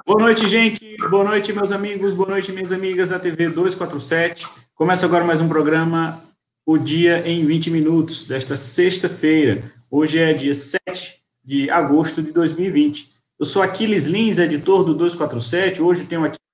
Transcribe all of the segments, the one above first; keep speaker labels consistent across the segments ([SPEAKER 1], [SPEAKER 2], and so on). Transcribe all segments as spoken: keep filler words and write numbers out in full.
[SPEAKER 1] Boa noite, gente. Boa noite, meus amigos. Boa noite, minhas amigas da T V duzentos e quarenta e sete. Começa agora mais um programa, O Dia em vinte Minutos, desta sexta-feira. Hoje é dia sete de agosto de dois mil e vinte. Eu sou Aquiles Lins, editor do duzentos e quarenta e sete. Hoje tenho aqui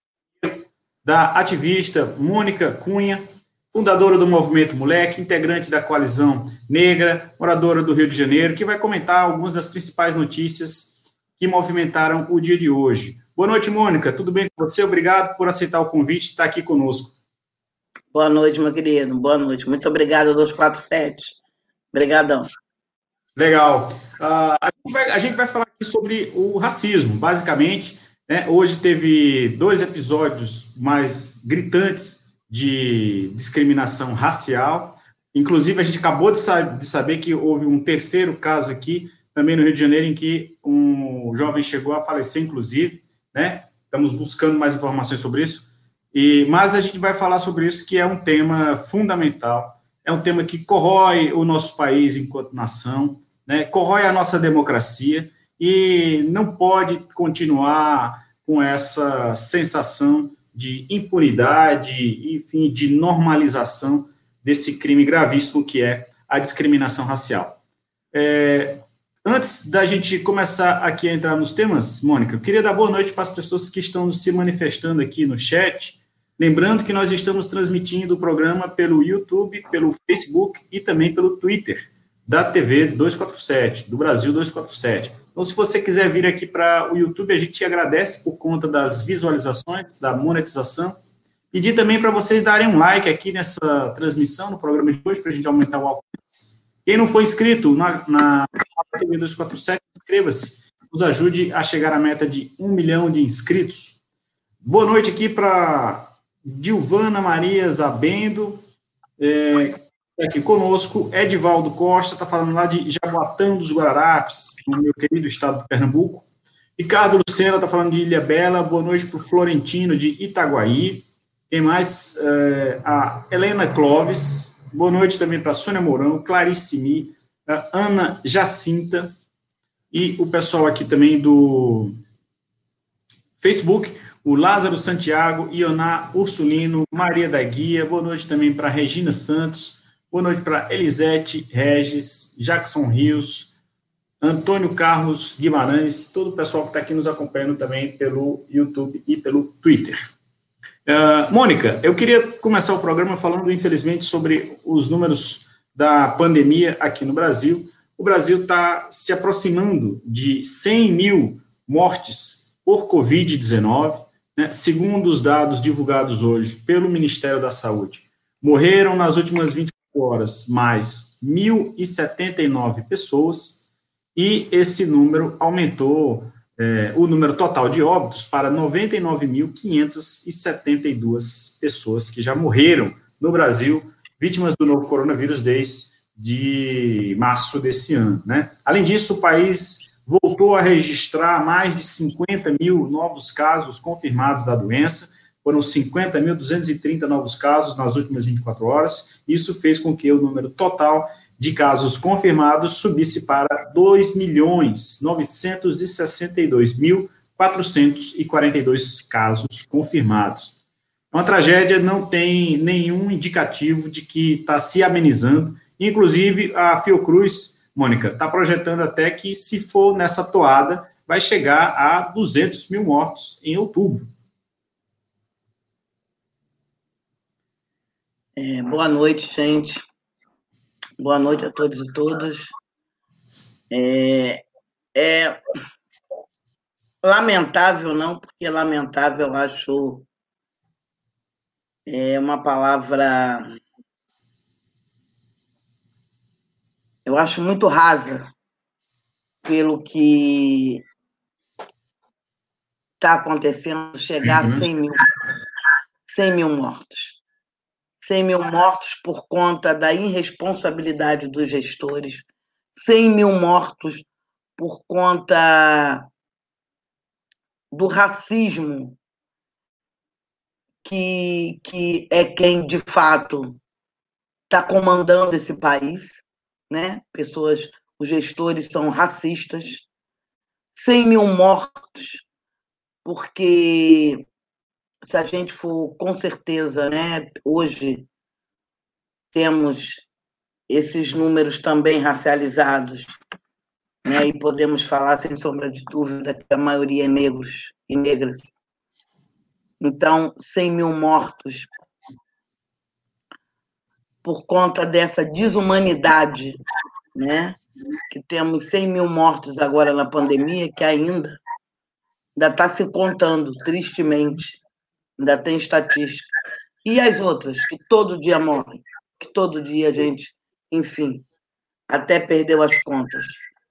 [SPEAKER 1] da ativista Mônica Cunha, fundadora do Movimento Moleque, integrante da Coalizão Negra, moradora do Rio de Janeiro, que vai comentar algumas das principais notícias que movimentaram o dia de hoje. Boa noite, Mônica. Tudo bem com você? Obrigado por aceitar o convite e estar aqui conosco.
[SPEAKER 2] Boa noite, meu querido. Boa noite. Muito obrigada, duzentos e quarenta e sete. Obrigadão.
[SPEAKER 1] Legal. Uh, a, gente vai, a gente vai falar aqui sobre o racismo, basicamente. Né? Hoje teve dois episódios mais gritantes de discriminação racial. Inclusive, a gente acabou de, sa- de saber que houve um terceiro caso aqui, também no Rio de Janeiro, em que um jovem chegou a falecer, inclusive. Né? Estamos buscando mais informações sobre isso. E, mas a gente vai falar sobre isso, que é um tema fundamental, é um tema que corrói o nosso país enquanto nação, né, corrói a nossa democracia e não pode continuar com essa sensação de impunidade, enfim, de normalização desse crime gravíssimo que é a discriminação racial. É, antes da gente começar aqui a entrar nos temas, Mônica, eu queria dar boa noite para as pessoas que estão se manifestando aqui no chat. Lembrando que nós estamos transmitindo o programa pelo YouTube, pelo Facebook e também pelo Twitter da T V duzentos e quarenta e sete, do Brasil duzentos e quarenta e sete. Então, se você quiser vir aqui para o YouTube, a gente te agradece por conta das visualizações, da monetização. Pedir também para vocês darem um like aqui nessa transmissão, no programa de hoje, para a gente aumentar o alcance. Quem não for inscrito na, na T V duzentos e quarenta e sete, inscreva-se. Nos ajude a chegar à meta de um milhão de inscritos. Boa noite aqui para Dilvana Maria Zabendo, é, aqui conosco. Edivaldo Costa, está falando lá de Jaboatão dos Guararapes, no meu querido estado de Pernambuco. Ricardo Lucena está falando de Ilha Bela. Boa noite para o Florentino de Itaguaí. Quem mais? É, a Helena Clóvis. Boa noite também para Sônia Mourão, Clarice Mi, Ana Jacinta e o pessoal aqui também do Facebook, o Lázaro Santiago, Ioná Ursulino, Maria da Guia. Boa noite também para Regina Santos. Boa noite para Elisete Regis, Jackson Rios, Antônio Carlos Guimarães, todo o pessoal que está aqui nos acompanhando também pelo YouTube e pelo Twitter. Uh, Mônica, eu queria começar o programa falando, infelizmente, sobre os números da pandemia aqui no Brasil. O Brasil está se aproximando de cem mil mortes por covid dezenove, né? Segundo os dados divulgados hoje pelo Ministério da Saúde. Morreram nas últimas vinte e quatro horas mais mil e setenta e nove pessoas, e esse número aumentou, é, o número total de óbitos para noventa e nove mil quinhentas e setenta e duas pessoas que já morreram no Brasil, vítimas do novo coronavírus desde março desse ano, né? Além disso, o país voltou a registrar mais de cinquenta mil novos casos confirmados da doença. Foram cinquenta mil duzentos e trinta novos casos nas últimas vinte e quatro horas. Isso fez com que o número total de casos confirmados subisse para dois milhões novecentos e sessenta e dois mil quatrocentos e quarenta e dois casos confirmados. Uma tragédia, não tem nenhum indicativo de que está se amenizando. Inclusive, a Fiocruz, Mônica, está projetando até que, se for nessa toada, vai chegar a duzentos mil mortos em outubro.
[SPEAKER 2] É, boa noite, gente. Boa noite a todos e todas. É, é lamentável, não, porque lamentável eu acho é uma palavra, eu acho muito rasa pelo que está acontecendo, chegar a cem mil, cem mil mortos. cem mil mortos por conta da irresponsabilidade dos gestores, cem mil mortos por conta do racismo, que, que é quem, de fato, está comandando esse país, né? Pessoas, os gestores são racistas, cem mil mortos porque se a gente for, com certeza, né, hoje temos esses números também racializados, né, e podemos falar, sem sombra de dúvida, que a maioria é negros e negras. Então, cem mil mortos por conta dessa desumanidade, né? Que temos cem mil mortos agora na pandemia, que ainda ainda está se contando, tristemente, ainda tem estatística. E as outras, que todo dia morrem, que todo dia a gente, enfim, até perdeu as contas.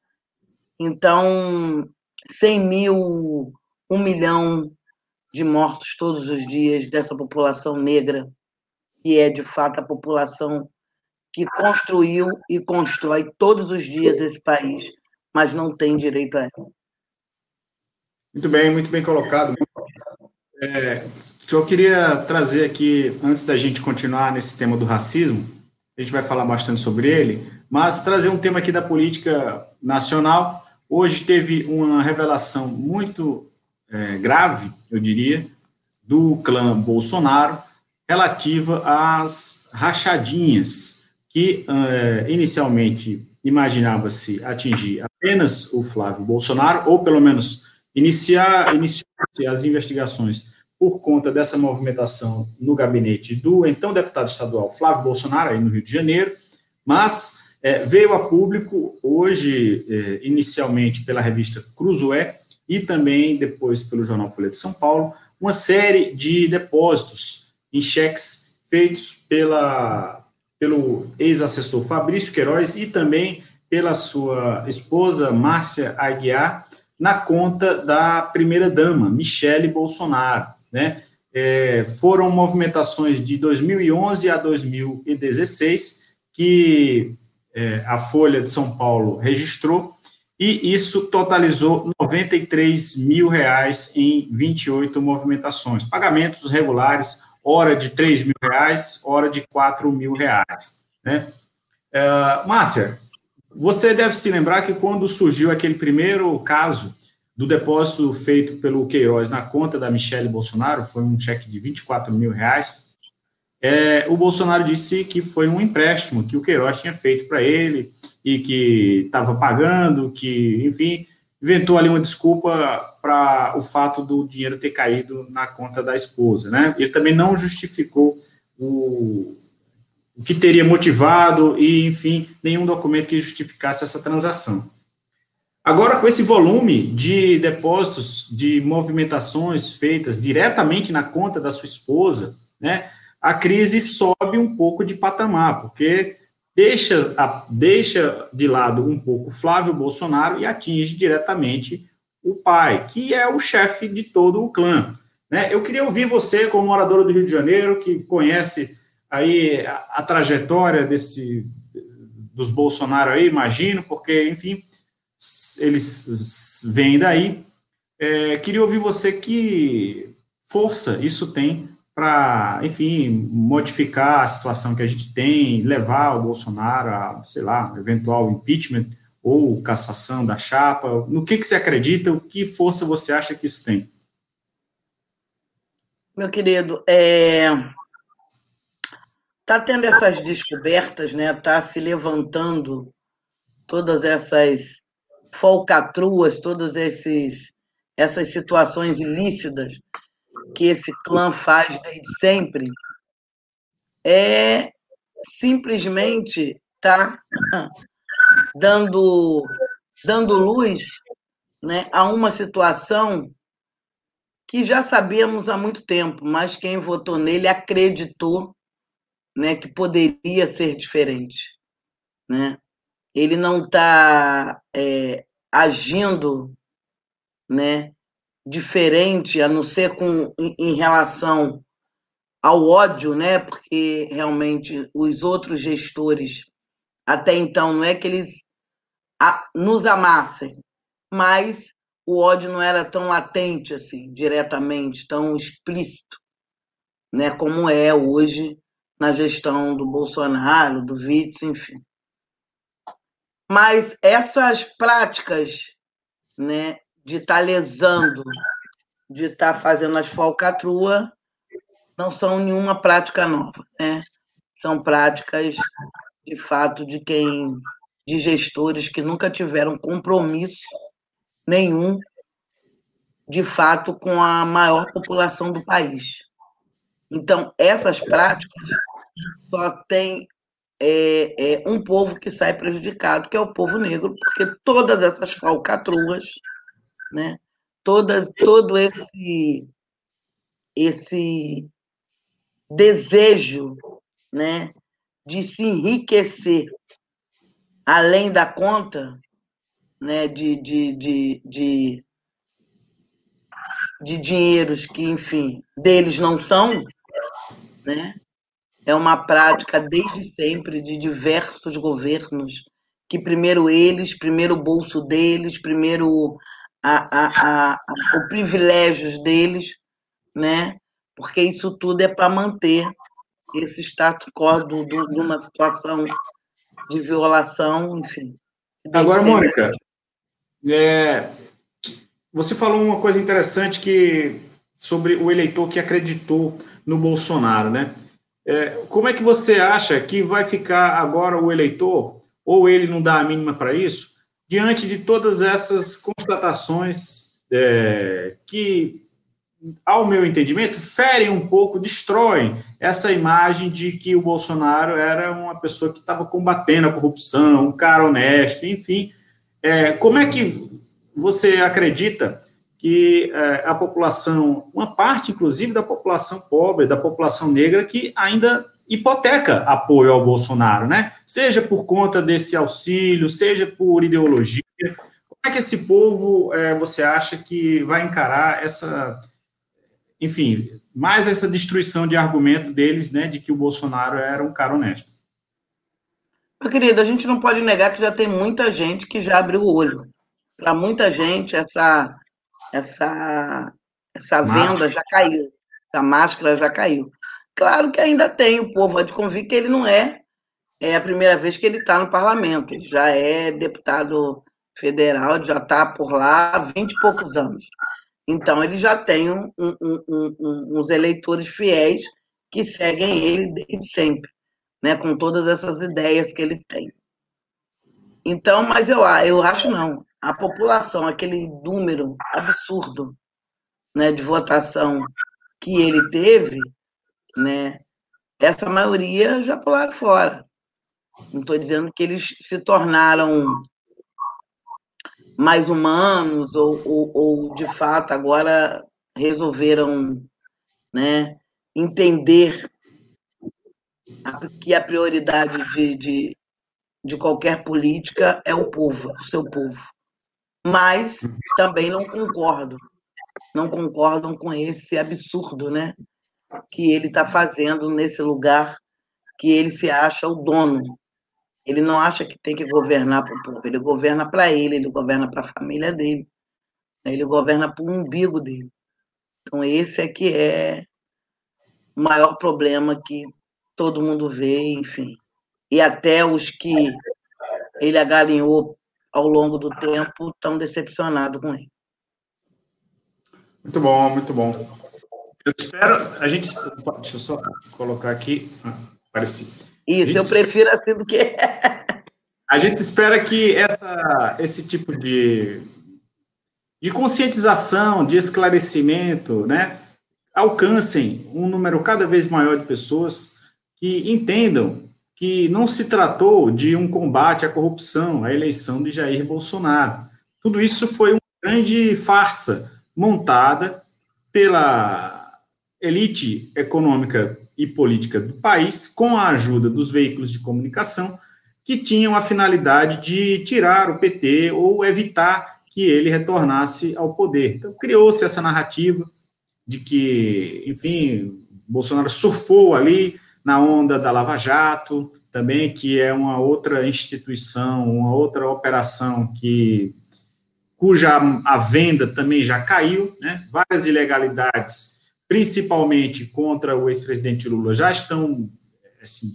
[SPEAKER 2] Então, cem mil, um milhão de mortos todos os dias dessa população negra, que é, de fato, a população que construiu e constrói todos os dias esse país, mas não tem direito a ela.
[SPEAKER 1] Muito bem, muito bem colocado. É, eu queria trazer aqui, antes da gente continuar nesse tema do racismo, a gente vai falar bastante sobre ele, mas trazer um tema aqui da política nacional. Hoje teve uma revelação muito é, grave, eu diria, do clã Bolsonaro, relativa às rachadinhas, que é, inicialmente imaginava-se atingir apenas o Flávio Bolsonaro, ou pelo menos iniciar, iniciar as investigações por conta dessa movimentação no gabinete do então deputado estadual Flávio Bolsonaro, aí no Rio de Janeiro, mas é, veio a público hoje, é, inicialmente pela revista Cruzoé e também depois pelo jornal Folha de São Paulo, uma série de depósitos em cheques feitos pela, pelo ex-assessor Fabrício Queiroz e também pela sua esposa Márcia Aguiar, na conta da primeira-dama, Michele Bolsonaro, né? É, foram movimentações de dois mil e onze a dois mil e dezesseis que é, a Folha de São Paulo registrou, e isso totalizou noventa e três mil reais em vinte e oito movimentações, pagamentos regulares, hora de três mil reais, hora de quatro mil reais, né? É, Márcia, você deve se lembrar que quando surgiu aquele primeiro caso do depósito feito pelo Queiroz na conta da Michele Bolsonaro, foi um cheque de vinte e quatro mil reais, é, o Bolsonaro disse que foi um empréstimo que o Queiroz tinha feito para ele e que estava pagando, que, enfim, inventou ali uma desculpa para o fato do dinheiro ter caído na conta da esposa, né? Ele também não justificou o o que teria motivado e, enfim, nenhum documento que justificasse essa transação. Agora, com esse volume de depósitos, de movimentações feitas diretamente na conta da sua esposa, né, a crise sobe um pouco de patamar, porque deixa, a, deixa de lado um pouco Flávio Bolsonaro e atinge diretamente o pai, que é o chefe de todo o clã, né? Eu queria ouvir você, como moradora do Rio de Janeiro, que conhece aí a, a trajetória desse, dos Bolsonaro aí, imagino, porque, enfim, eles vêm daí. É, queria ouvir você que força isso tem para, enfim, modificar a situação que a gente tem, levar o Bolsonaro a, sei lá, eventual impeachment ou cassação da chapa. No que, que você acredita? O que força você acha que isso tem?
[SPEAKER 2] Meu querido, é... tá tendo essas descobertas, né? Tá se levantando todas essas falcatruas, todas esses, essas situações ilícitas que esse clã faz desde sempre, é simplesmente tá dando, dando luz, né, a uma situação que já sabíamos há muito tempo, mas quem votou nele acreditou, né, que poderia ser diferente, né? Ele não está é, agindo, né, diferente, a não ser com, em, em relação ao ódio, né? Porque realmente os outros gestores, até então, não é que eles a, nos amassem, mas o ódio não era tão latente assim, diretamente, tão explícito, né? Como é hoje na gestão do Bolsonaro, do Witzel, enfim. Mas essas práticas, né, de estar lesando de estar tá fazendo as falcatruas não são nenhuma prática nova, né? São práticas, de fato, de quem, de gestores que nunca tiveram compromisso nenhum, de fato, com a maior população do país. Então, essas práticas só tem é, é, um povo que sai prejudicado, que é o povo negro, porque todas essas falcatruas, né, todas, todo esse, esse desejo, né, de se enriquecer além da conta, né, de, de, de, de, de dinheiros que, enfim, deles não são, né, é uma prática desde sempre de diversos governos, que primeiro eles, primeiro o bolso deles, primeiro a, a, a, a, o privilégios deles, né? Porque isso tudo é para manter esse status quo do, do, de uma situação de violação, enfim.
[SPEAKER 1] Agora, Mônica, é, você falou uma coisa interessante que, sobre o eleitor que acreditou no Bolsonaro, né? É, como é que você acha que vai ficar agora o eleitor, ou ele não dá a mínima para isso, diante de todas essas constatações é, que, ao meu entendimento, ferem um pouco, destroem essa imagem de que o Bolsonaro era uma pessoa que estava combatendo a corrupção, um cara honesto, enfim. É, como é que você acredita que é, a população, uma parte, inclusive, da população pobre, da população negra, que ainda hipoteca apoio ao Bolsonaro, né? Seja por conta desse auxílio, seja por ideologia. Como é que esse povo, é, você acha que vai encarar essa, enfim, mais essa destruição de argumento deles, né, de que o Bolsonaro era um cara honesto?
[SPEAKER 2] Meu querido, a gente não pode negar que já tem muita gente que já abriu o olho. Para muita gente, essa, essa, essa venda
[SPEAKER 1] Máscara.
[SPEAKER 2] já caiu, a máscara já caiu. Claro que ainda tem, o povo há de convir que ele não é, é a primeira vez que ele está no parlamento, ele já é deputado federal, já está por lá há vinte e poucos anos. Então, ele já tem um, um, um, um, uns eleitores fiéis que seguem ele desde sempre, né, com todas essas ideias que ele tem. Então, mas eu, eu acho não. A população, aquele número absurdo, né, de votação que ele teve, né, essa maioria já pularam fora. Não estou dizendo que eles se tornaram mais humanos ou, ou, ou de fato, agora resolveram, né, entender que a prioridade de, de, de qualquer política é o povo, o seu povo. Mas também não concordo, não concordam com esse absurdo, né, que ele está fazendo nesse lugar que ele se acha o dono. Ele não acha que tem que governar para o povo, ele governa para ele, ele governa para a família dele, ele governa para o umbigo dele. Então, esse é que é o maior problema que todo mundo vê, enfim. E até os que ele agalinhou ao longo do tempo estão decepcionados com ele.
[SPEAKER 1] Muito bom, muito bom. Eu espero, a gente, deixa eu só colocar aqui, ah, apareci.
[SPEAKER 2] Isso, eu prefiro assim do que...
[SPEAKER 1] A gente espera que essa, esse tipo de, de conscientização, de esclarecimento, né, alcancem um número cada vez maior de pessoas que entendam que não se tratou de um combate à corrupção, à eleição de Jair Bolsonaro. Tudo isso foi uma grande farsa montada pela elite econômica e política do país, com a ajuda dos veículos de comunicação, que tinham a finalidade de tirar o P T ou evitar que ele retornasse ao poder. Então, criou-se essa narrativa de que, enfim, Bolsonaro surfou ali na onda da Lava Jato, também, que é uma outra instituição, uma outra operação que, cuja a venda também já caiu, né? Várias ilegalidades, principalmente contra o ex-presidente Lula, já estão assim,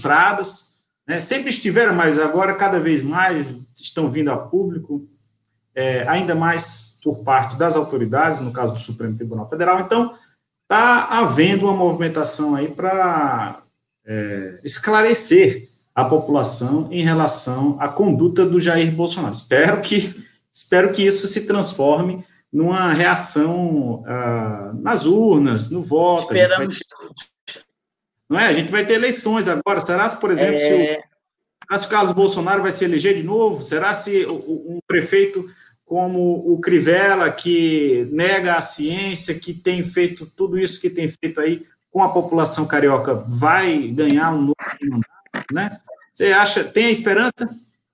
[SPEAKER 1] demonstradas, né? Sempre estiveram, mas agora cada vez mais estão vindo a público. é, ainda mais por parte das autoridades, no caso do Supremo Tribunal Federal. Então, está havendo uma movimentação aí para é, esclarecer a população em relação à conduta do Jair Bolsonaro. Espero que, espero que isso se transforme numa reação ah, nas urnas, no voto.
[SPEAKER 2] Esperamos
[SPEAKER 1] todos. Não é? A gente vai ter eleições agora. Será se, por exemplo, é... se, o, será se o Carlos Bolsonaro vai se eleger de novo? Será se um prefeito como o Crivella, que nega a ciência, que tem feito tudo isso que tem feito aí com a população carioca, vai ganhar um novo mandato, né? Você acha, tem a esperança?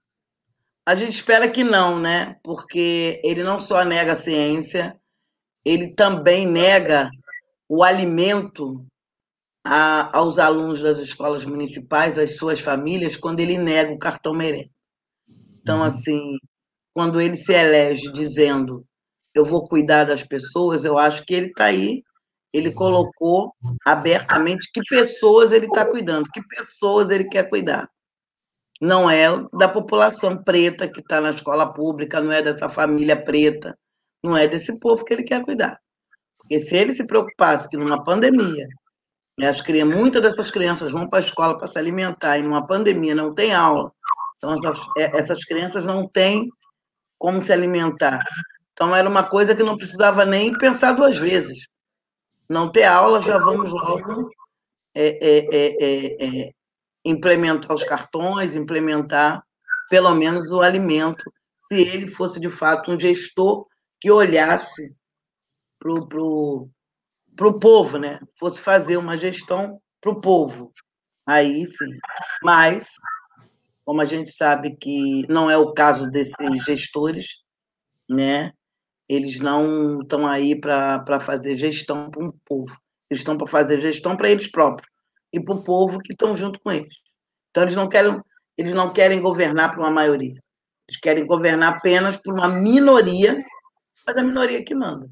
[SPEAKER 2] A gente espera que não, né? Porque ele não só nega a ciência, ele também nega o alimento a, aos alunos das escolas municipais, às suas famílias, quando ele nega o cartão merenda. Então, assim, quando ele se elege dizendo eu vou cuidar das pessoas, eu acho que ele está aí, ele colocou abertamente que pessoas ele está cuidando, que pessoas ele quer cuidar. Não é da população preta que está na escola pública, não é dessa família preta, não é desse povo que ele quer cuidar. Porque se ele se preocupasse que numa pandemia, as crianças, muitas dessas crianças vão para a escola para se alimentar e numa pandemia não tem aula, então essas, essas crianças não têm como se alimentar. Então era uma coisa que não precisava nem pensar duas vezes. Não ter aula, já vamos logo é, é, é, é, implementar os cartões, implementar pelo menos o alimento, se ele fosse de fato um gestor que olhasse para o pro, pro povo, né? Fosse fazer uma gestão para o povo. Aí sim. Mas, como a gente sabe que não é o caso desses gestores, né? Eles não estão aí para fazer gestão para um povo. Eles estão para fazer gestão para eles próprios e para o povo que estão junto com eles. Então, eles não querem, eles não querem governar para uma maioria. Eles querem governar apenas por uma minoria, mas a minoria que manda.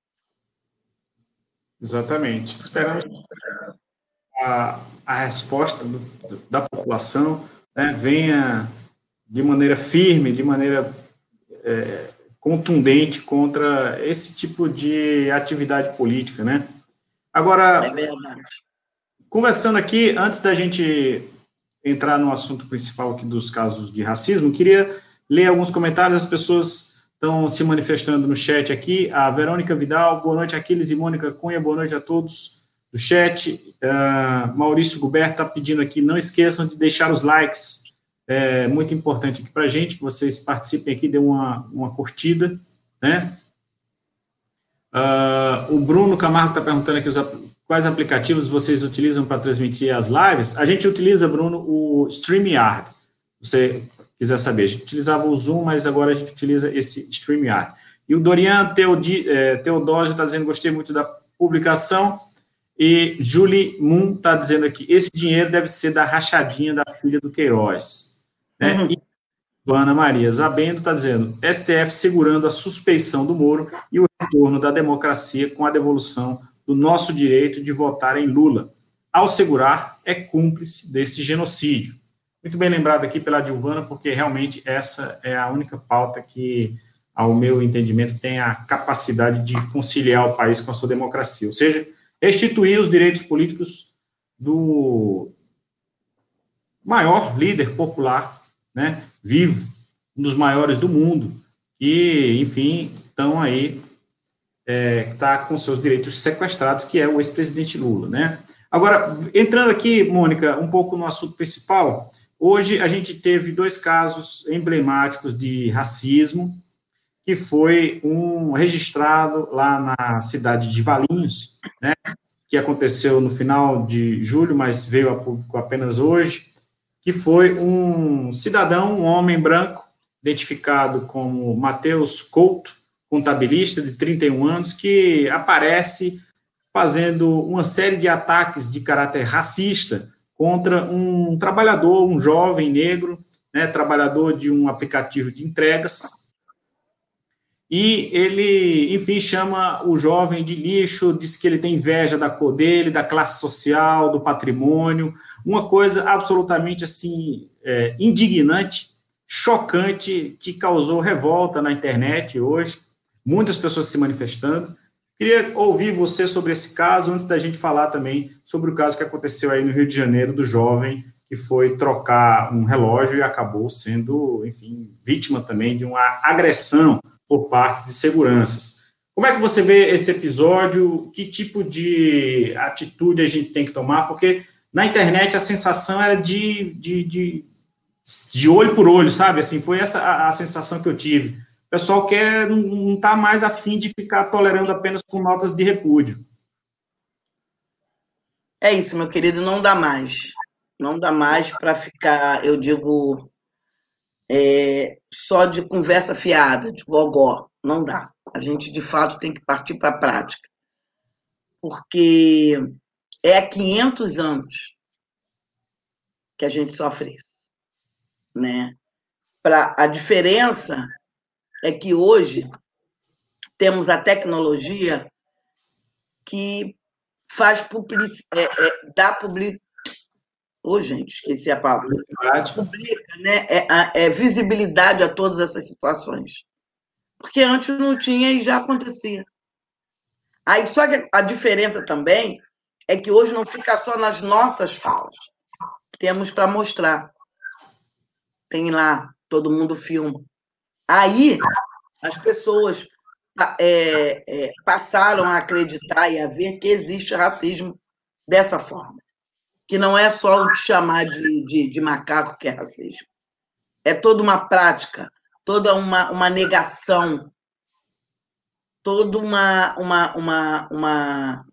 [SPEAKER 1] Exatamente. Esperamos a, a resposta do, da população, né, venha de maneira firme, de maneira é, contundente contra esse tipo de atividade política, né? Agora,
[SPEAKER 2] é verdade.
[SPEAKER 1] Conversando aqui, antes da gente entrar no assunto principal aqui dos casos de racismo, queria ler alguns comentários, as pessoas estão se manifestando no chat aqui. A Verônica Vidal, boa noite, Aquiles e Mônica Cunha, boa noite a todos do chat. Uh, Maurício Gubert está pedindo aqui, não esqueçam de deixar os likes, é muito importante aqui para a gente, que vocês participem aqui, dê uma, uma curtida, né? Uh, o Bruno Camargo está perguntando aqui os, quais aplicativos vocês utilizam para transmitir as lives. A gente utiliza, Bruno, o StreamYard, se você quiser saber. A gente utilizava o Zoom, mas agora a gente utiliza esse StreamYard. E o Dorian Teodi, eh, Teodósio está dizendo, gostei muito da publicação. E Julie Moon está dizendo aqui, esse dinheiro deve ser da rachadinha da filha do Queiroz. Né? Uhum. E Ana Maria Zabendo está dizendo, S T F segurando a suspeição do Moro e o retorno da democracia com a devolução do nosso direito de votar em Lula. Ao segurar, é cúmplice desse genocídio. Muito bem lembrado aqui pela Dilvana, porque realmente essa é a única pauta que, ao meu entendimento, tem a capacidade de conciliar o país com a sua democracia. Ou seja, restituir os direitos políticos do maior líder popular, né, vivo, um dos maiores do mundo, que, enfim, estão aí, está é, com seus direitos sequestrados, que é o ex-presidente Lula, né? Agora, entrando aqui, Mônica, um pouco no assunto principal, hoje a gente teve dois casos emblemáticos de racismo, que foi um registrado lá na cidade de Valinhos, né, que aconteceu no final de julho, mas veio a público apenas hoje, que foi um cidadão, um homem branco, identificado como Matheus Couto, contabilista de trinta e um anos, que aparece fazendo uma série de ataques de caráter racista contra um trabalhador, um jovem negro, né, trabalhador de um aplicativo de entregas, e ele, enfim, chama o jovem de lixo, diz que ele tem inveja da cor dele, da classe social, do patrimônio, uma coisa absolutamente, assim, é, indignante, chocante que causou revolta na internet hoje, muitas pessoas se manifestando. Queria ouvir você sobre esse caso, antes da gente falar também sobre o caso que aconteceu aí no Rio de Janeiro, do jovem que foi trocar um relógio e acabou sendo, enfim, vítima também de uma agressão por parte de seguranças. Como é que você vê esse episódio? Que tipo de atitude a gente tem que tomar? Porque na internet a sensação era de, de, de, de olho por olho, sabe? Assim, foi essa a, a sensação que eu tive. O pessoal quer, não está mais afim de ficar tolerando apenas com notas de repúdio.
[SPEAKER 2] É isso, meu querido, não dá mais. Não dá mais para ficar, eu digo, é, só de conversa fiada, de gogó. Não dá. A gente, de fato, tem que partir para a prática. Porque é há quinhentos anos que a gente sofre isso, né? Pra, a diferença é que hoje temos a tecnologia que faz publicidade, é, é, dá publicidade. Ô, oh, gente, esqueci a palavra. Publica, né? É, é visibilidade a todas essas situações. Porque antes não tinha e já acontecia. Aí, só que a diferença também é que hoje não fica só nas nossas falas. Temos para mostrar. Tem lá, todo mundo filma. Aí, as pessoas é, é, passaram a acreditar e a ver que existe racismo dessa forma. Que não é só o te chamar de, de, de macaco que é racismo. É toda uma prática, toda uma, uma negação, toda uma, uma, uma, uma,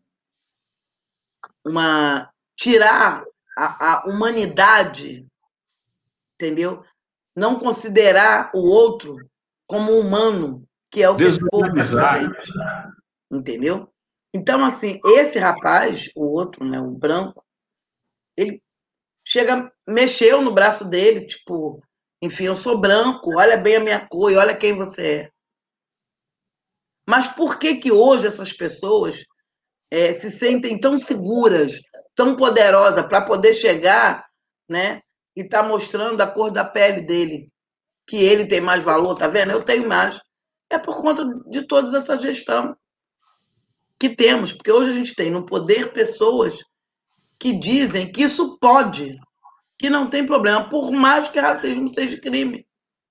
[SPEAKER 2] uma tirar a, a humanidade, entendeu? Não considerar o outro como humano, que é o que esse povo faz fazer, entendeu? Então, assim, esse rapaz, o outro, né, o branco, ele chega, mexeu no braço dele, tipo, enfim, eu sou branco, olha bem a minha cor e olha quem você é. Mas por que que hoje essas pessoas é, se sentem tão seguras, tão poderosas para poder chegar, né, e tá mostrando a cor da pele dele, que ele tem mais valor, tá vendo? Eu tenho mais. É por conta de toda essa gestão que temos, porque hoje a gente tem no poder pessoas que dizem que isso pode, que não tem problema, por mais que racismo seja crime.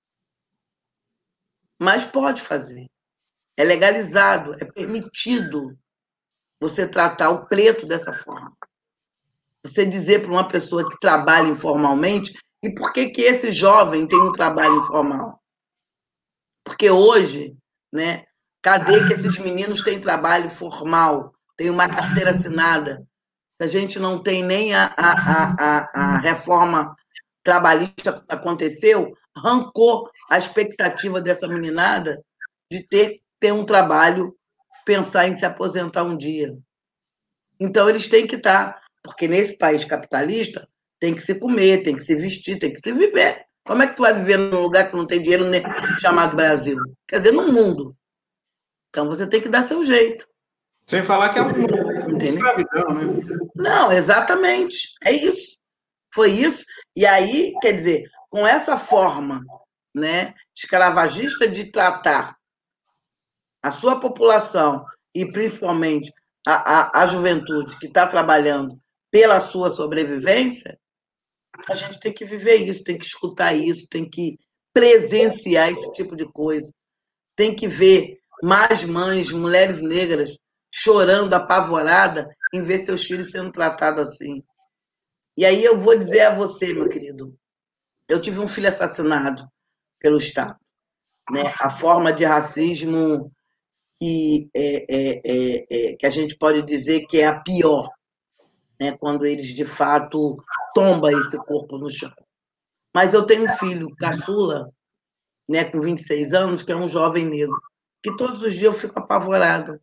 [SPEAKER 2] Mas pode fazer. É legalizado, é permitido você tratar o preto dessa forma. Você dizer para uma pessoa que trabalha informalmente, e por que que esse jovem tem um trabalho informal? Porque hoje, né, cadê que esses meninos têm trabalho formal, têm uma carteira assinada? Se a gente não tem nem a, a, a, a reforma trabalhista aconteceu, arrancou a expectativa dessa meninada de ter, ter um trabalho, pensar em se aposentar um dia. Então, eles têm que estar, porque nesse país capitalista, tem que se comer, tem que se vestir, tem que se viver. Como é que tu vai viver num lugar que não tem dinheiro chamado Brasil? Quer dizer, no mundo. Então, você tem que dar seu jeito.
[SPEAKER 1] Sem falar que é uma escravidão, né?
[SPEAKER 2] Não, exatamente. É isso. Foi isso. E aí, quer dizer, com essa forma, né, escravagista de tratar a sua população e principalmente a, a, a juventude que está trabalhando pela sua sobrevivência, a gente tem que viver isso, tem que escutar isso, tem que presenciar esse tipo de coisa, tem que ver mais mães, mulheres negras chorando, apavorada, em ver seus filhos sendo tratados assim. E aí eu vou dizer a você, meu querido, eu tive um filho assassinado pelo Estado. Né? A forma de racismo que, é, é, é, é, que a gente pode dizer que é a pior, né? Quando eles, de fato, tombam esse corpo no chão. Mas eu tenho um filho, caçula, né, com vinte e seis anos, que é um jovem negro, que todos os dias eu fico apavorada.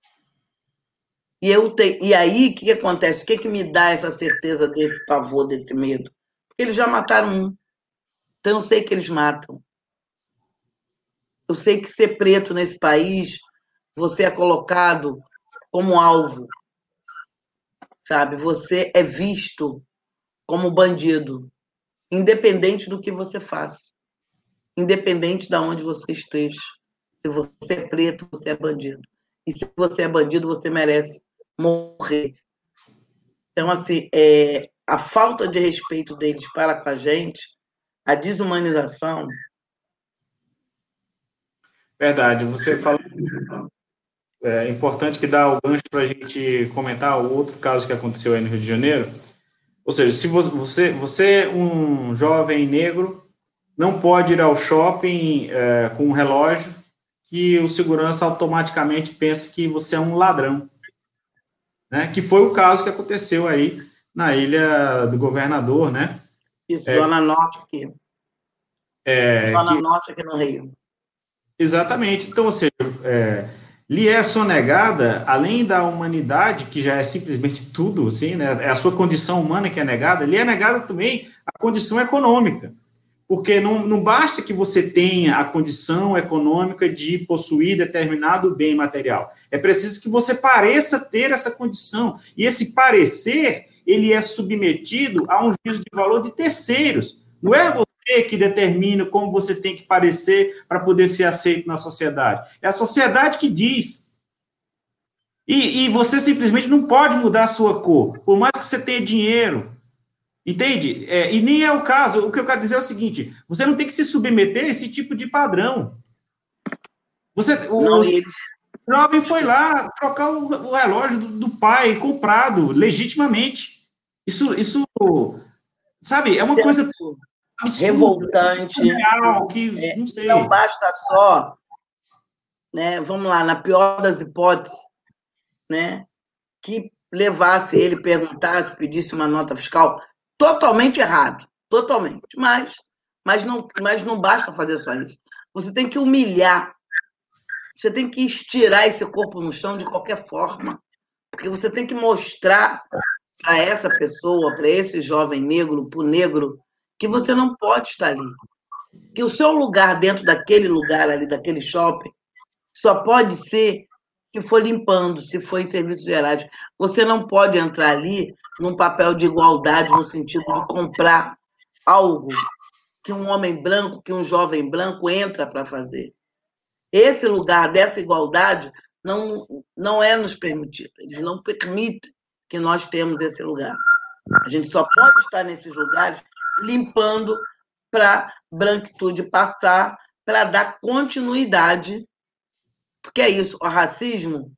[SPEAKER 2] E, eu te... e aí, o que, que acontece? O que, que me dá essa certeza desse pavor, desse medo? Porque eles já mataram um. Então, eu sei que eles matam. Eu sei que ser preto nesse país, você é colocado como alvo, sabe? Você é visto como bandido, independente do que você faça. independente de onde você esteja. Se você é preto, você é bandido. E se você é bandido, você merece morrer. Então, assim, é, a falta de respeito deles para com a gente, a desumanização...
[SPEAKER 1] Verdade, você falou... É importante que dá o gancho para a gente comentar o outro caso que aconteceu aí no Rio de Janeiro. Ou seja, se você, você um jovem negro, não pode ir ao shopping é, com um relógio que o segurança automaticamente pensa que você é um ladrão. Né? Que foi o caso que aconteceu aí na Ilha do Governador, né?
[SPEAKER 2] Isso, é, Zona Norte aqui.
[SPEAKER 1] É,
[SPEAKER 2] Zona
[SPEAKER 1] que,
[SPEAKER 2] Norte aqui no Rio.
[SPEAKER 1] Exatamente. Então, ou seja, é, lhe é sonegada, além da humanidade, que já é simplesmente tudo, assim, né? É a sua condição humana que é negada, lhe é negada também a condição econômica. Porque não, não basta que você tenha a condição econômica de possuir determinado bem material. É preciso que você pareça ter essa condição. E esse parecer, ele é submetido a um juízo de valor de terceiros. Não é você que determina como você tem que parecer para poder ser aceito na sociedade. É a sociedade que diz. E, e você simplesmente não pode mudar a sua cor, por mais que você tenha dinheiro. Entende? É, e nem é o caso. O que eu quero dizer é o seguinte: você não tem que se submeter a esse tipo de padrão. Você, o,
[SPEAKER 2] não,
[SPEAKER 1] o
[SPEAKER 2] eles...
[SPEAKER 1] jovem foi lá trocar o, o relógio do, do pai comprado legitimamente. Isso, isso, sabe, é uma
[SPEAKER 2] é
[SPEAKER 1] coisa
[SPEAKER 2] absurdo.
[SPEAKER 1] absurda,
[SPEAKER 2] Revoltante.
[SPEAKER 1] surreal, que
[SPEAKER 2] é,
[SPEAKER 1] não sei.
[SPEAKER 2] Não basta só, né, vamos lá, na pior das hipóteses, né, que levasse ele, perguntasse, pedisse uma nota fiscal, totalmente errado, totalmente. Mas, mas, não, mas não basta fazer só isso. Você tem que humilhar, você tem que estirar esse corpo no chão de qualquer forma, porque você tem que mostrar para essa pessoa, para esse jovem negro, para o negro, que você não pode estar ali. Que o seu lugar dentro daquele lugar ali, daquele shopping, só pode ser se for limpando, se for em serviços gerais. Você não pode entrar ali num papel de igualdade, no sentido de comprar algo que um homem branco, que um jovem branco entra para fazer. Esse lugar dessa igualdade não, não é nos permitido. Eles não permitem que nós temos esse lugar. A gente só pode estar nesses lugares limpando para branquitude passar, para dar continuidade. Porque é isso, o racismo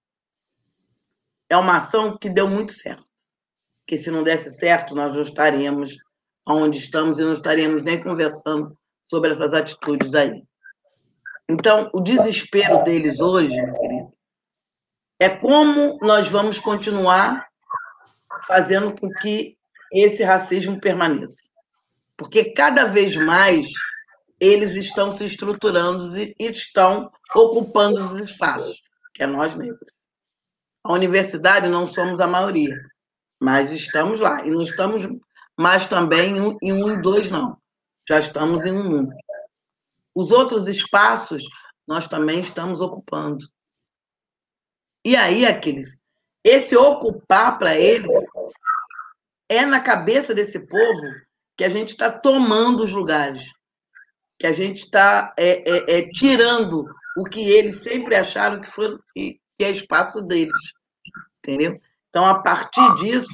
[SPEAKER 2] é uma ação que deu muito certo. Porque se não desse certo, nós não estaríamos onde estamos e não estaríamos nem conversando sobre essas atitudes aí. Então, o desespero deles hoje, meu querido, é como nós vamos continuar fazendo com que esse racismo permaneça. Porque cada vez mais eles estão se estruturando e estão ocupando os espaços, que é nós negros. A universidade não somos a maioria, mas estamos lá. E não estamos mais também em um e dois, não. Já estamos em um número. Os outros espaços, nós também estamos ocupando. E aí, Aquiles, esse ocupar para eles é na cabeça desse povo que a gente está tomando os lugares, que a gente está é, é, é, tirando o que eles sempre acharam que, foi, que é espaço deles, entendeu? Então, a partir disso,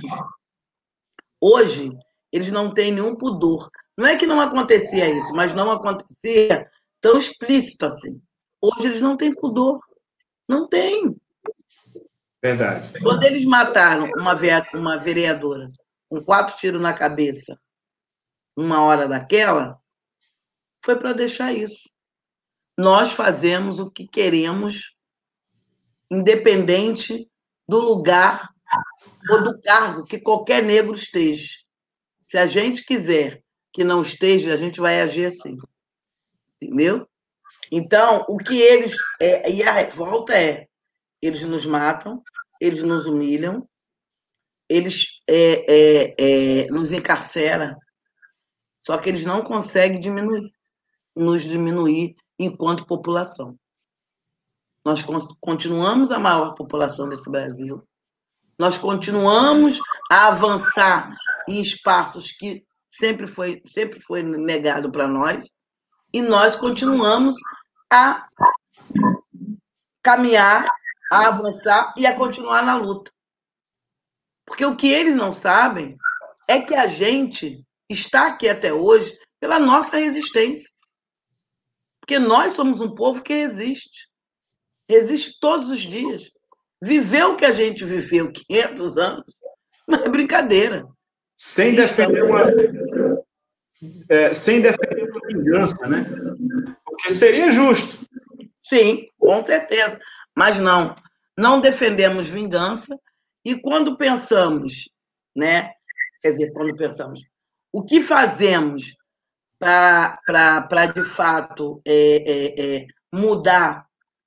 [SPEAKER 2] hoje, eles não têm nenhum pudor. Não é que não acontecia isso, mas não acontecia tão explícito assim. Hoje eles não têm pudor. Não tem.
[SPEAKER 1] Verdade.
[SPEAKER 2] Quando eles mataram uma, uma vereadora com quatro tiros na cabeça, uma hora daquela, foi para deixar isso. Nós fazemos o que queremos, independente do lugar ou do cargo que qualquer negro esteja. Se a gente quiser que não esteja, a gente vai agir assim. Entendeu? Então, o que eles... É, e a revolta é, eles nos matam, eles nos humilham, eles é, é, é, nos encarceram, só que eles não conseguem diminuir, nos diminuir enquanto população. Nós continuamos a maior população desse Brasil, nós continuamos a avançar em espaços que sempre foi, sempre foi negado para nós, e nós continuamos a caminhar, a avançar e a continuar na luta. Porque o que eles não sabem é que a gente está aqui até hoje pela nossa resistência. Porque nós somos um povo que resiste. Resiste todos os dias. Viveu o que a gente viveu quinhentos anos, não é brincadeira.
[SPEAKER 1] Sem defender uma, é, sem defender uma vingança, né? Porque seria justo.
[SPEAKER 2] Sim, com certeza. Mas não, não defendemos vingança e quando pensamos, né? Quer dizer, quando pensamos, o que fazemos para, de fato, é, é, é, mudar,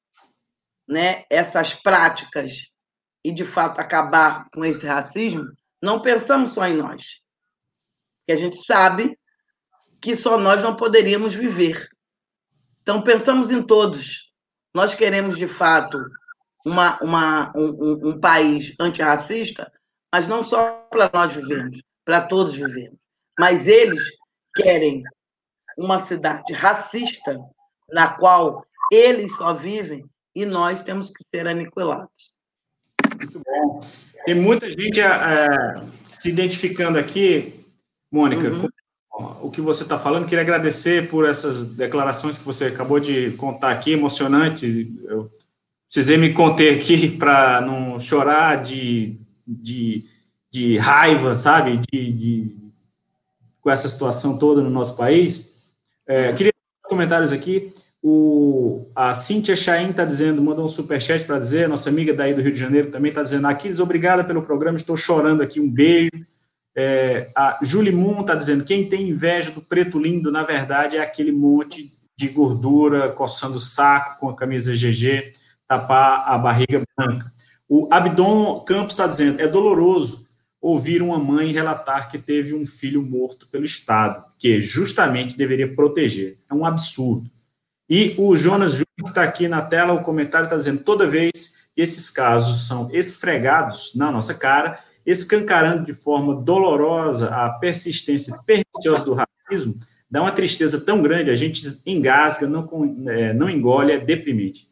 [SPEAKER 2] né, essas práticas e, de fato, acabar com esse racismo, não pensamos só em nós. Porque a gente sabe que só nós não poderíamos viver. Então, pensamos em todos. Nós queremos, de fato, uma, uma, um, um país antirracista, mas não só para nós vivermos, para todos vivermos. Mas eles querem uma cidade racista na qual eles só vivem e nós temos que ser aniquilados.
[SPEAKER 1] Muito bom. Tem muita gente é, se identificando aqui, Mônica, uhum. com o que você está falando. Queria agradecer por essas declarações que você acabou de contar aqui, emocionantes. Eu precisei me conter aqui para não chorar de, de, de raiva, sabe, de, de, com essa situação toda no nosso país. É, queria ver os comentários aqui. O, a Cíntia Chaim está dizendo, mandou um superchat para dizer, nossa amiga daí do Rio de Janeiro também está dizendo, Aquiles, obrigada pelo programa, estou chorando aqui, um beijo. É, a Julie Moon está dizendo, quem tem inveja do preto lindo, na verdade, é aquele monte de gordura, coçando o saco com a camisa G G, tapar a barriga branca. O Abdon Campos está dizendo, é doloroso ouvir uma mãe relatar que teve um filho morto pelo Estado, que justamente deveria proteger. É um absurdo. E o Jonas Júnior, que está aqui na tela, o comentário está dizendo, toda vez que esses casos são esfregados na nossa cara, escancarando de forma dolorosa a persistência perniciosa do racismo, dá uma tristeza tão grande, a gente engasga, não, é, não engole, é deprimente.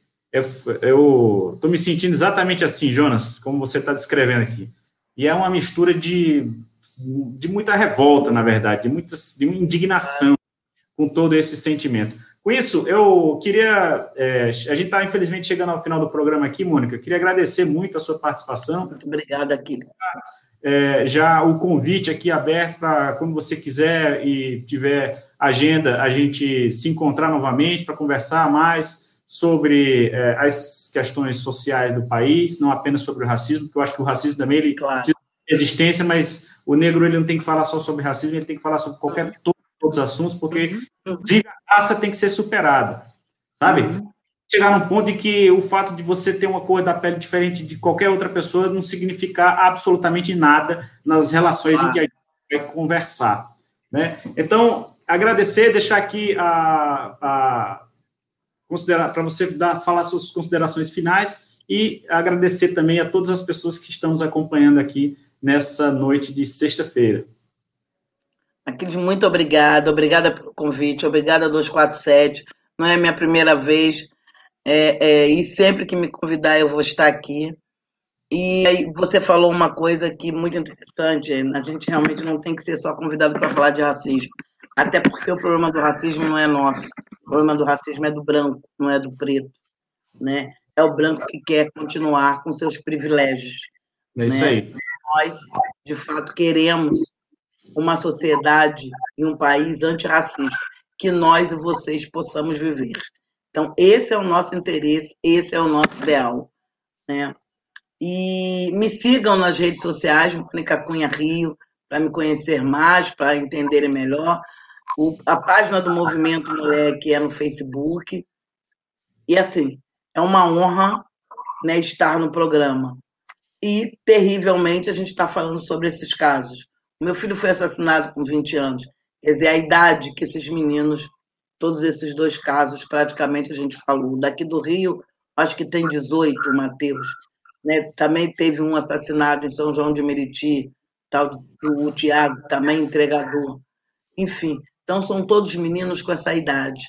[SPEAKER 1] Eu estou me sentindo exatamente assim, Jonas, como você está descrevendo aqui. E é uma mistura de, de muita revolta, na verdade, de, muita, de uma indignação com todo esse sentimento. Com isso, eu queria... É, a gente está, infelizmente, chegando ao final do programa aqui, Mônica. Eu queria agradecer muito a sua participação.
[SPEAKER 2] Muito obrigada, Aquiles.
[SPEAKER 1] É, já o convite aqui aberto para quando você quiser e tiver agenda, a gente se encontrar novamente para conversar mais sobre é, as questões sociais do país, não apenas sobre o racismo, porque eu acho que o racismo também ele
[SPEAKER 2] claro.
[SPEAKER 1] precisa de existência, mas o negro ele não tem que falar só sobre racismo, ele tem que falar sobre qualquer... Uhum. Todos os assuntos, porque uhum. a raça tem que ser superada, sabe? Uhum. Chegar num ponto de que o fato de você ter uma cor da pele diferente de qualquer outra pessoa não significar absolutamente nada nas relações ah. em que a gente vai conversar, né? Então, agradecer, deixar aqui a, a considerar para você dar, falar suas considerações finais e agradecer também a todas as pessoas que estão nos acompanhando aqui nessa noite de sexta-feira.
[SPEAKER 2] Aquiles, muito obrigada, obrigada pelo convite, obrigada duzentos e quarenta e sete, não é a minha primeira vez, é, é, e sempre que me convidar eu vou estar aqui. E aí você falou uma coisa que muito interessante, a gente realmente não tem que ser só convidado para falar de racismo, até porque o problema do racismo não é nosso, o problema do racismo é do branco, não é do preto, né? É o branco que quer continuar com seus privilégios.
[SPEAKER 1] É isso
[SPEAKER 2] né?
[SPEAKER 1] aí.
[SPEAKER 2] Nós, de fato, queremos uma sociedade e um país antirracista, que nós e vocês possamos viver. Então, esse é o nosso interesse, esse é o nosso ideal, né? E me sigam nas redes sociais, Mônica Cunha Rio, para me conhecer mais, para entenderem melhor. O, a página do Movimento Moleque é no Facebook. E, assim, é uma honra, né, estar no programa. E, terrivelmente, a gente está falando sobre esses casos. Meu filho foi assassinado com vinte anos. Quer dizer, a idade que esses meninos, todos esses dois casos, praticamente a gente falou. Daqui do Rio, acho que tem dezoito, Matheus. Né? Também teve um assassinado em São João de Meriti, tal do o Tiago, também entregador. Enfim, então são todos meninos com essa idade.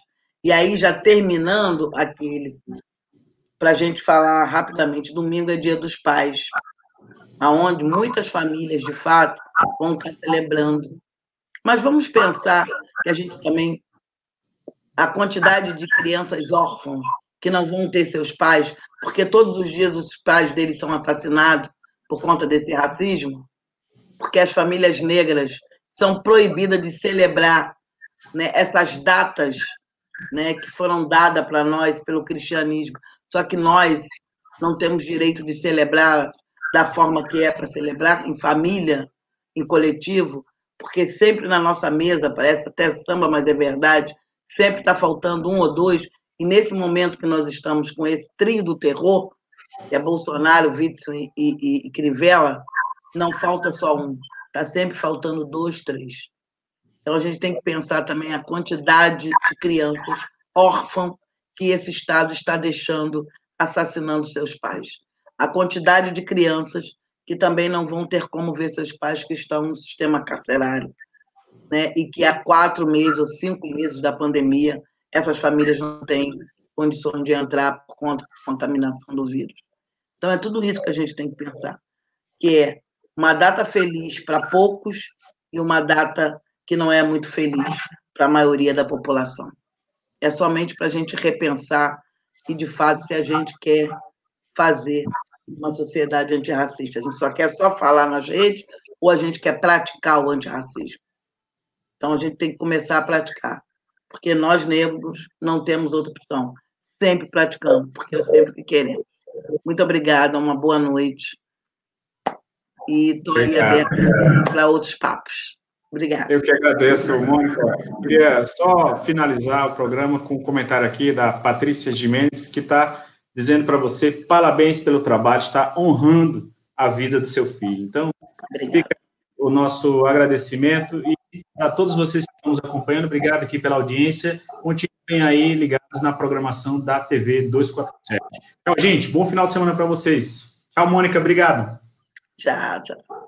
[SPEAKER 2] E aí, já terminando aqueles, para a gente falar rapidamente, domingo é Dia dos Pais, aonde muitas famílias, de fato, vão estar celebrando. Mas vamos pensar que a gente também, a quantidade de crianças órfãs que não vão ter seus pais, porque todos os dias os pais deles são assassinados por conta desse racismo, porque as famílias negras são proibidas de celebrar, né, essas datas, né, que foram dadas para nós pelo cristianismo, só que nós não temos direito de celebrar da forma que é para celebrar, em família, em coletivo, porque sempre na nossa mesa, parece até samba, mas é verdade, sempre está faltando um ou dois, e nesse momento que nós estamos com esse trio do terror, que é Bolsonaro, Witzel e, e, e Crivella, não falta só um, está sempre faltando dois, três. Então, a gente tem que pensar também a quantidade de crianças órfãs que esse Estado está deixando assassinando seus pais. A quantidade de crianças que também não vão ter como ver seus pais que estão no sistema carcerário, né? E que há quatro meses ou cinco meses da pandemia, essas famílias não têm condições de entrar por conta da contaminação do vírus. Então, é tudo isso que a gente tem que pensar, que é uma data feliz para poucos e uma data que não é muito feliz para a maioria da população. É somente para a gente repensar e, de fato, se a gente quer fazer uma sociedade antirracista. A gente só quer só falar nas redes ou a gente quer praticar o antirracismo? Então, a gente tem que começar a praticar, porque nós, negros, não temos outra opção. Sempre praticando, porque é sempre que queremos. Muito obrigada, uma boa noite. E estou aí aberta para outros papos. Obrigada.
[SPEAKER 1] Eu que agradeço, Mônica. Queria só finalizar o programa com um comentário aqui da Patrícia Gimenez, que está dizendo para você parabéns pelo trabalho, está honrando a vida do seu filho. Então, obrigada. Fica o nosso agradecimento e a todos vocês que estão nos acompanhando, obrigado aqui pela audiência. Continuem aí ligados na programação da T V duzentos e quarenta e sete. Tchau, gente. Bom final de semana para vocês. Tchau, Mônica. Obrigado.
[SPEAKER 2] Tchau, tchau.